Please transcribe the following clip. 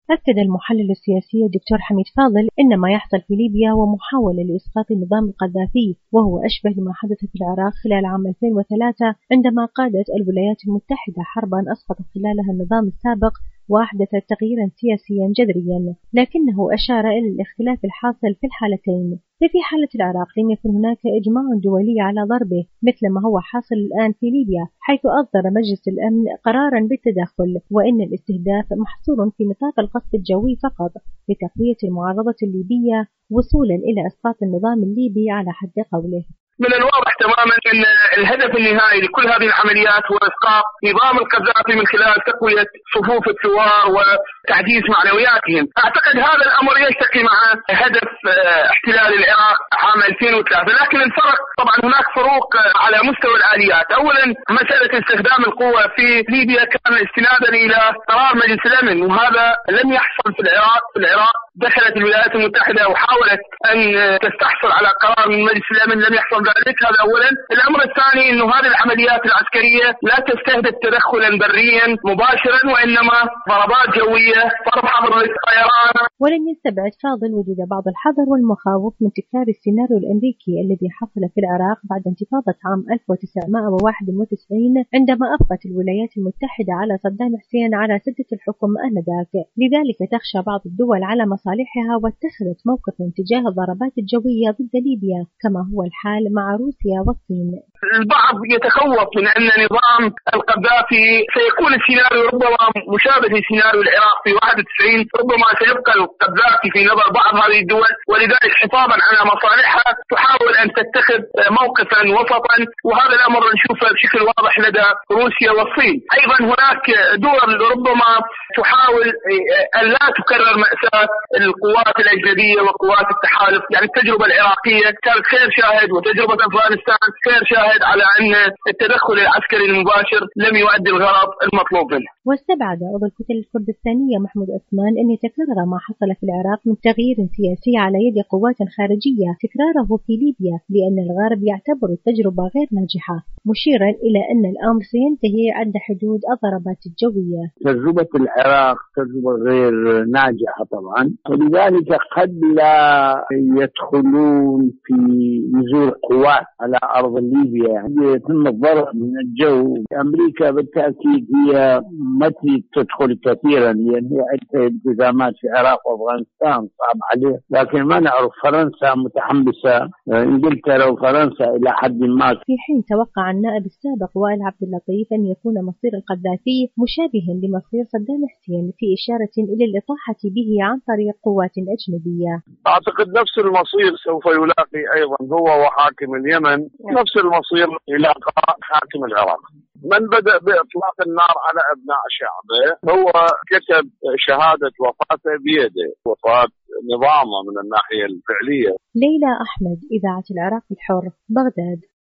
أكد المحلل السياسي الدكتور حميد فاضل إن ما يحصل في ليبيا هو محاولة لإسقاط النظام القذافي، وهو أشبه لما حدث في العراق خلال عام 2003 عندما قادت الولايات المتحدة حربا أسقطت خلالها النظام السابق وأحدثت تغييرا سياسيا جذريا، لكنه أشار إلى الاختلاف الحاصل في الحالتين. ففي حالة العراق لم يكن هناك إجماع دولي على ضربه مثل ما هو حاصل الآن في ليبيا، حيث أصدر مجلس الأمن قرارا بالتدخل، وإن الاستهداف محصور في نطاق القصف الجوي فقط لتقوية المعارضة الليبية وصولا إلى إسقاط النظام الليبي على حد قوله. من الواضح تماما أن الهدف النهائي لكل هذه العمليات هو إسقاط نظام القذافي من خلال تقوية صفوف الثوار وتعزيز معنوياتهم. أعتقد هذا الأمر يشتكي مع هدف احتلال العراق عام 2003، لكن الفرق طبعا هناك فروق على مستوى الآليات. أولا مسألة استخدام القوة في ليبيا كان استنادا إلى قرار مجلس الأمن، وهذا لم يحصل في العراق. دخلت الولايات المتحدة وحاولت أن تستحصل على قرار من مجلس الأمن، لم يحصل ذلك. هذا أولا. الأمر الثاني أنه هذه العمليات العسكرية لا تستهدف تدخلا بريا مباشرا، وإنما ضربات جوية، ضرب حظر للطيران. ولم يستبعد فاضل وجود بعض الحذر والمخاوف من تكرار السيناريو الأمريكي الذي حصل في العراق بعد انتفاضة عام 1991 عندما أبقت الولايات المتحدة على صدام حسين على سدة الحكم آنذاك. لذلك تخشى بعض الدول على مصالحها واتخذت موقفا تجاه الضربات الجوية ضد ليبيا، كما هو الحال مع روسيا والصين. البعض يتخوف من أن نظام القذافي سيكون السيناريو ربما مشابه لسيناريو العراق في 91، ربما سيبقى القذافي في نظر بعض هذه الدول، ولذلك حفاظا على مصالحها تحاول أن تتخذ موقفا وسطا، وهذا الأمر نشوفه بشكل واضح لدى روسيا والصين. أيضا هناك دول ربما تحاول أن لا تكرر مأساة القوات الأجنبية وقوات التحالف. يعني التجربة العراقية كانت خير شاهد، وتجربة أفغانستان خير شاهد على أن التدخل العسكري المباشر لم يؤدي الغرض المطلوب منه. واستبعد عضو الكتل الكردستانية محمود عثمان أن يتكرر ما حصل في العراق من تغيير سياسي على يد قوات خارجية تكراره في ليبيا، لأن الغرب يعتبر التجربة غير ناجحة، مشيرا إلى أن الأمر سينتهي عند حدود الضربات الجوية. تجربة العراق تجربة غير ناجحة طبعا، ولذلك قد لا يدخلون في نزول قوات على أرض ليبيا. يعني يتم الضرب من الجو. أمريكا بالتأكيد هي ما تدخل كثيرا، لأن هي عندها التزامات في العراق وأفغانستان صعب عليه، لكن ما نعرف. فرنسا متحمسة، إنجلترا وفرنسا إلى حد ما. في حين توقع النائب السابق وائل عبد اللطيف أن يكون مصير القذافي مشابها لمصير صدام حسين، في إشارة إلى الإطاحة به عن طريق قوات أجنبية. أعتقد نفس المصير سوف يلاقي أيضا هو وحاكم اليمن، نفس المصير يلاقى حاكم العراق. من بدأ بإطلاق النار على أبناء شعبه هو كتب شهادة وفاته بيده، وفاة نظامه من الناحية الفعلية. ليلى أحمد، إذاعة العراق الحر، بغداد.